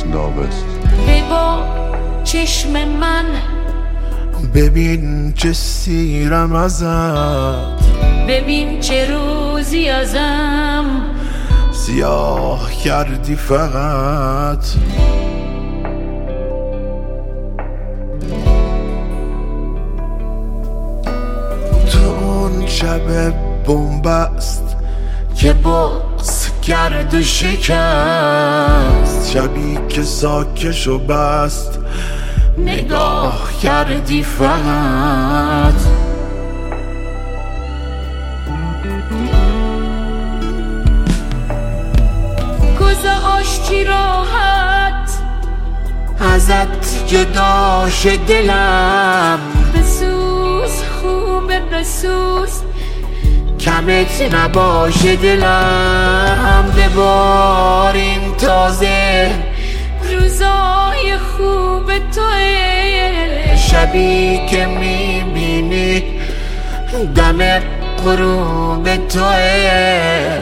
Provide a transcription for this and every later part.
ناوست. ببا چشم من، ببین چه سیرم ازت، ببین چه روزی ازم سیاه کردی فقط. تو اون شب بنبست که بغض کرد و شکست، شبی که ساکش و بست نگاه کردی فقط. کوزه آشتی راحت ازت جداش دلم، بسوز خوبه بسوز، کمت نباشه دلم. ببار این تازه روزای خوب توه، شبی که میبینی دم غروب توه.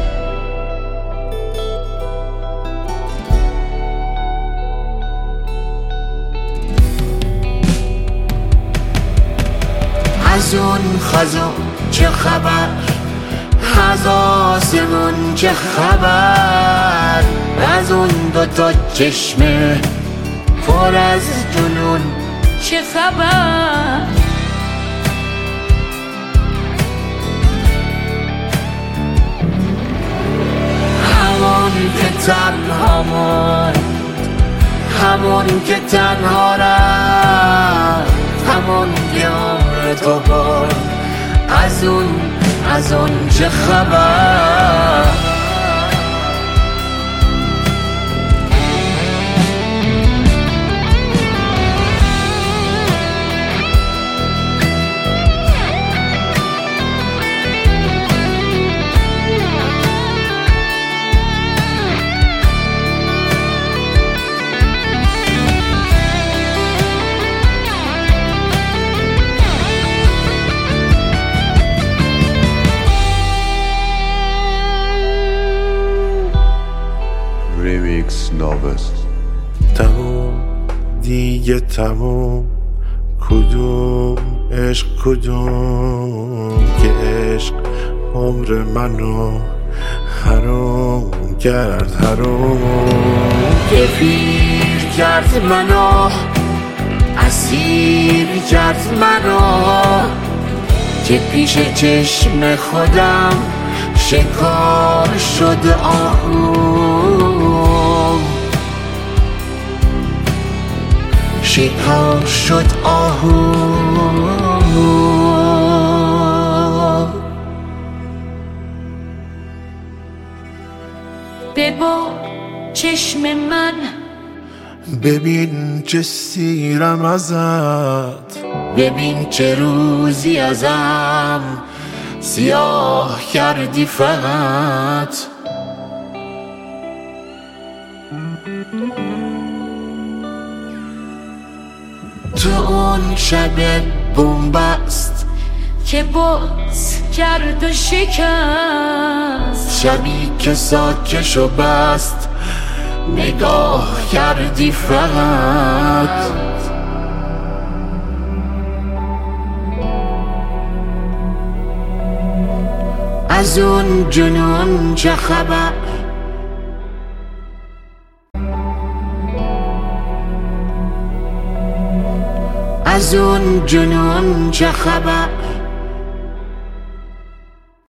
از اون خزون چه خبر، از آسمون چه خبر، از اون دوتا چشمه پر از جنون چه خبر. همون که تنها موند، همون که تنها رفت، همون که عمر تو برد، از اون چه خبر. ریمیکس ناوست. تموم دیگه تموم، کدوم عشق کدوم که عشق عمر منو حرام کرد، حرام که پیر کرد منو، اسیر کرد منو، که پیش چشم خودم شکار شد آهو، شکار شد آهو. ببا چشم من، ببین چه سیرم ازت، ببین چه روزی ازم سیاه کردی فقط. تو اون شب بنبست که بغض کرد و شکست، شبی که ساکش و بست نگاه کردی فقط. از اون جنون چه خبر، از اون جنون چه خبر.